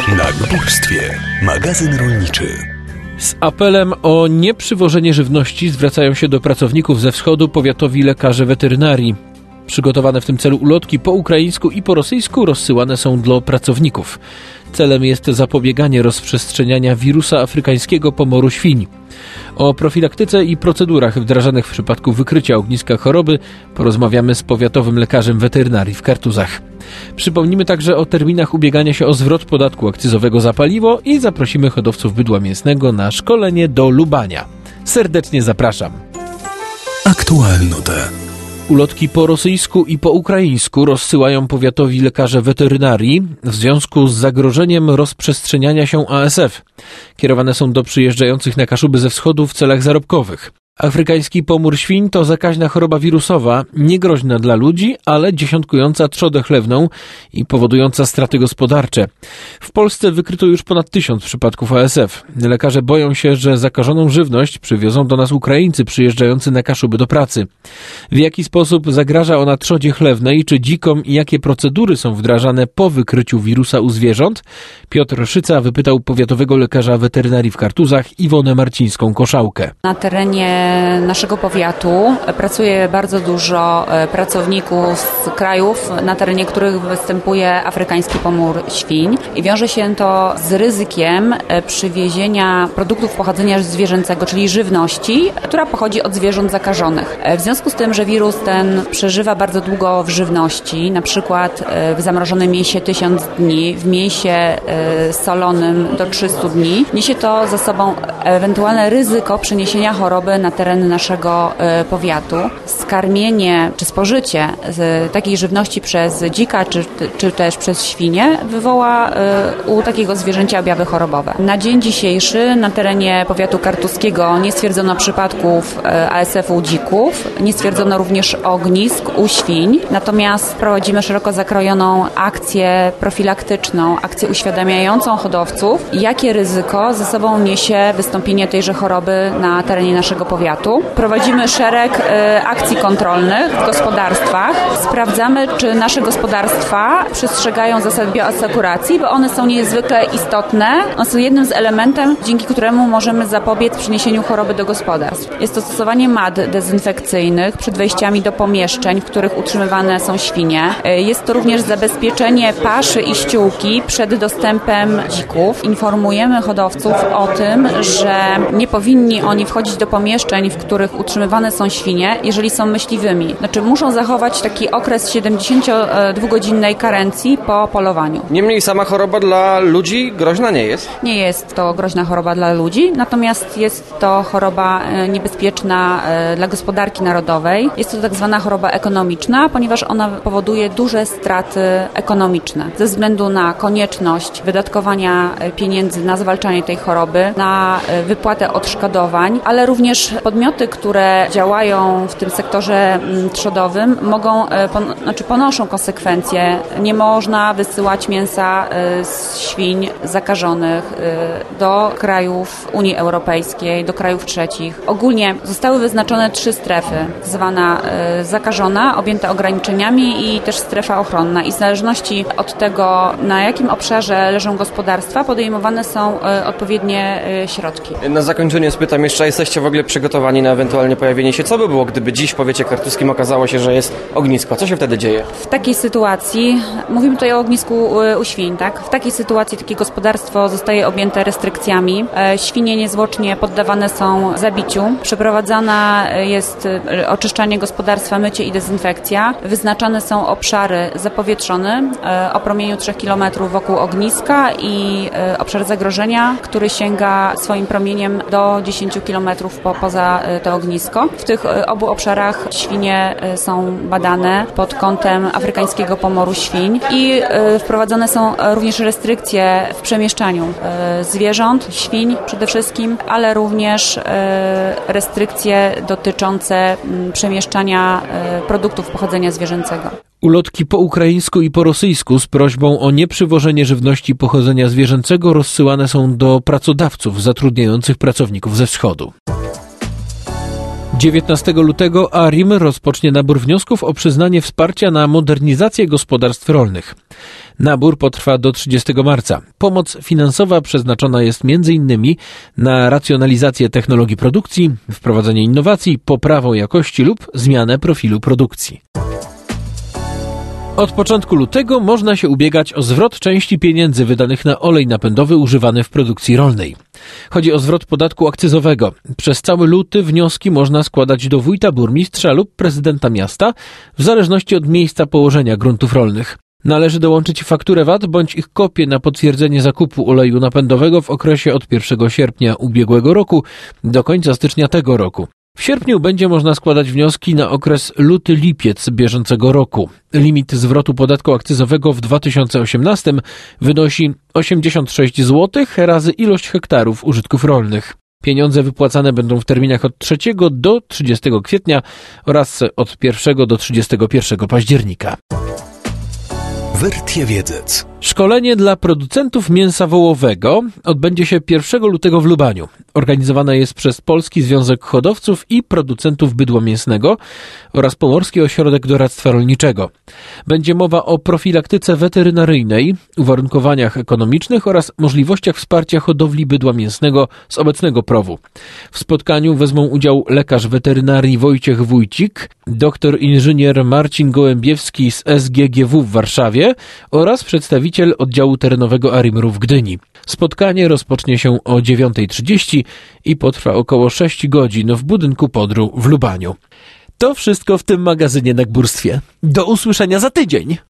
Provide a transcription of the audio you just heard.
Na Górstwie. Magazyn rolniczy. Z apelem o nieprzywożenie żywności zwracają się do pracowników ze wschodu powiatowi lekarze weterynarii. Przygotowane w tym celu ulotki po ukraińsku i po rosyjsku rozsyłane są do pracowników. Celem jest zapobieganie rozprzestrzeniania wirusa afrykańskiego pomoru świń. O profilaktyce i procedurach wdrażanych w przypadku wykrycia ogniska choroby porozmawiamy z powiatowym lekarzem weterynarii w Kartuzach. Przypomnimy także o terminach ubiegania się o zwrot podatku akcyzowego za paliwo i zaprosimy hodowców bydła mięsnego na szkolenie do Lubania. Serdecznie zapraszam. Aktualnote. Ulotki po rosyjsku i po ukraińsku rozsyłają powiatowi lekarze weterynarii w związku z zagrożeniem rozprzestrzeniania się ASF. Kierowane są do przyjeżdżających na Kaszuby ze wschodu w celach zarobkowych. Afrykański pomór świń to zakaźna choroba wirusowa, niegroźna dla ludzi, ale dziesiątkująca trzodę chlewną i powodująca straty gospodarcze. W Polsce wykryto już ponad 1000 przypadków ASF. Lekarze boją się, że zakażoną żywność przywiozą do nas Ukraińcy przyjeżdżający na Kaszuby do pracy. W jaki sposób zagraża ona trzodzie chlewnej czy dzikom i jakie procedury są wdrażane po wykryciu wirusa u zwierząt? Piotr Szyca wypytał powiatowego lekarza weterynarii w Kartuzach Iwonę Marcińską-Koszałkę. Na terenie naszego powiatu pracuje bardzo dużo pracowników z krajów, na terenie których występuje afrykański pomór świń i wiąże się to z ryzykiem przywiezienia produktów pochodzenia zwierzęcego, czyli żywności, która pochodzi od zwierząt zakażonych. W związku z tym, że wirus ten przeżywa bardzo długo w żywności, na przykład w zamrożonym mięsie 1000 dni, w mięsie solonym do 300 dni, niesie to za sobą ewentualne ryzyko przeniesienia choroby na teren naszego powiatu. Skarmienie czy spożycie takiej żywności przez dzika czy też przez świnie wywoła u takiego zwierzęcia objawy chorobowe. Na dzień dzisiejszy na terenie powiatu kartuskiego nie stwierdzono przypadków ASF-u u dzików, nie stwierdzono również ognisk u świń, natomiast prowadzimy szeroko zakrojoną akcję profilaktyczną, akcję uświadamiającą hodowców, jakie ryzyko ze sobą niesie wystąpienie tejże choroby na terenie naszego powiatu. Prowadzimy szereg akcji kontrolnych w gospodarstwach. Sprawdzamy, czy nasze gospodarstwa przestrzegają zasad bioasekuracji, bo one są niezwykle istotne. One są jednym z elementów, dzięki któremu możemy zapobiec przeniesieniu choroby do gospodarstw. Jest to stosowanie mat dezynfekcyjnych przed wejściami do pomieszczeń, w których utrzymywane są świnie. Jest to również zabezpieczenie paszy i ściółki przed dostępem dzików. Informujemy hodowców o tym, że nie powinni oni wchodzić do pomieszczeń, w których utrzymywane są świnie, jeżeli są myśliwymi. Znaczy muszą zachować taki okres 72-godzinnej karencji po polowaniu. Niemniej sama choroba dla ludzi groźna nie jest? Nie jest to groźna choroba dla ludzi, natomiast jest to choroba niebezpieczna dla gospodarki narodowej. Jest to tak zwana choroba ekonomiczna, ponieważ ona powoduje duże straty ekonomiczne ze względu na konieczność wydatkowania pieniędzy na zwalczanie tej choroby, na wypłatę odszkodowań, ale również podmioty, które działają w tym sektorze trzodowym ponoszą konsekwencje. Nie można wysyłać mięsa z świń zakażonych do krajów Unii Europejskiej, do krajów trzecich. Ogólnie zostały wyznaczone 3 strefy, zwana zakażona, objęta ograniczeniami i też strefa ochronna. I w zależności od tego, na jakim obszarze leżą gospodarstwa, podejmowane są odpowiednie środki. Na zakończenie spytam jeszcze, jesteście w ogóle przygotowani na ewentualnie pojawienie się? Co by było, gdyby dziś w powiecie kartuskim okazało się, że jest ognisko? Co się wtedy dzieje? W takiej sytuacji, mówimy tutaj o ognisku u świń, tak? W takiej sytuacji takie gospodarstwo zostaje objęte restrykcjami. Świnie niezwłocznie poddawane są zabiciu. Przeprowadzana jest oczyszczanie gospodarstwa, mycie i dezynfekcja. Wyznaczane są obszary zapowietrzone o promieniu 3 km wokół ogniska i obszar zagrożenia, który sięga swoim promieniem do 10 km poza to ognisko. W tych obu obszarach świnie są badane pod kątem afrykańskiego pomoru świń i wprowadzone są również restrykcje w przemieszczaniu zwierząt, świń przede wszystkim, ale również restrykcje dotyczące przemieszczania produktów pochodzenia zwierzęcego. Ulotki po ukraińsku i po rosyjsku z prośbą o nieprzywożenie żywności pochodzenia zwierzęcego rozsyłane są do pracodawców zatrudniających pracowników ze wschodu. 19 lutego ARiM rozpocznie nabór wniosków o przyznanie wsparcia na modernizację gospodarstw rolnych. Nabór potrwa do 30 marca. Pomoc finansowa przeznaczona jest m.in. na racjonalizację technologii produkcji, wprowadzenie innowacji, poprawę jakości lub zmianę profilu produkcji. Od początku lutego można się ubiegać o zwrot części pieniędzy wydanych na olej napędowy używany w produkcji rolnej. Chodzi o zwrot podatku akcyzowego. Przez cały luty wnioski można składać do wójta, burmistrza lub prezydenta miasta, w zależności od miejsca położenia gruntów rolnych. Należy dołączyć fakturę VAT bądź ich kopię na potwierdzenie zakupu oleju napędowego w okresie od 1 sierpnia ubiegłego roku do końca stycznia tego roku. W sierpniu będzie można składać wnioski na okres luty-lipiec bieżącego roku. Limit zwrotu podatku akcyzowego w 2018 wynosi 86 zł razy ilość hektarów użytków rolnych. Pieniądze wypłacane będą w terminach od 3 do 30 kwietnia oraz od 1 do 31 października. Wertiewiedzec. Szkolenie dla producentów mięsa wołowego odbędzie się 1 lutego w Lubaniu. Organizowane jest przez Polski Związek Hodowców i Producentów Bydła Mięsnego oraz Pomorski Ośrodek Doradztwa Rolniczego. Będzie mowa o profilaktyce weterynaryjnej, uwarunkowaniach ekonomicznych oraz możliwościach wsparcia hodowli bydła mięsnego z obecnego PROW-u. W spotkaniu wezmą udział lekarz weterynarii Wojciech Wójcik, doktor inżynier Marcin Gołębiewski z SGGW w Warszawie oraz przedstawiciel oddziału terenowego ARiM-u w Gdyni. Spotkanie rozpocznie się o 9:30 i potrwa około 6 godzin w budynku Podru w Lubaniu. To wszystko w tym magazynie na górstwie. Do usłyszenia za tydzień!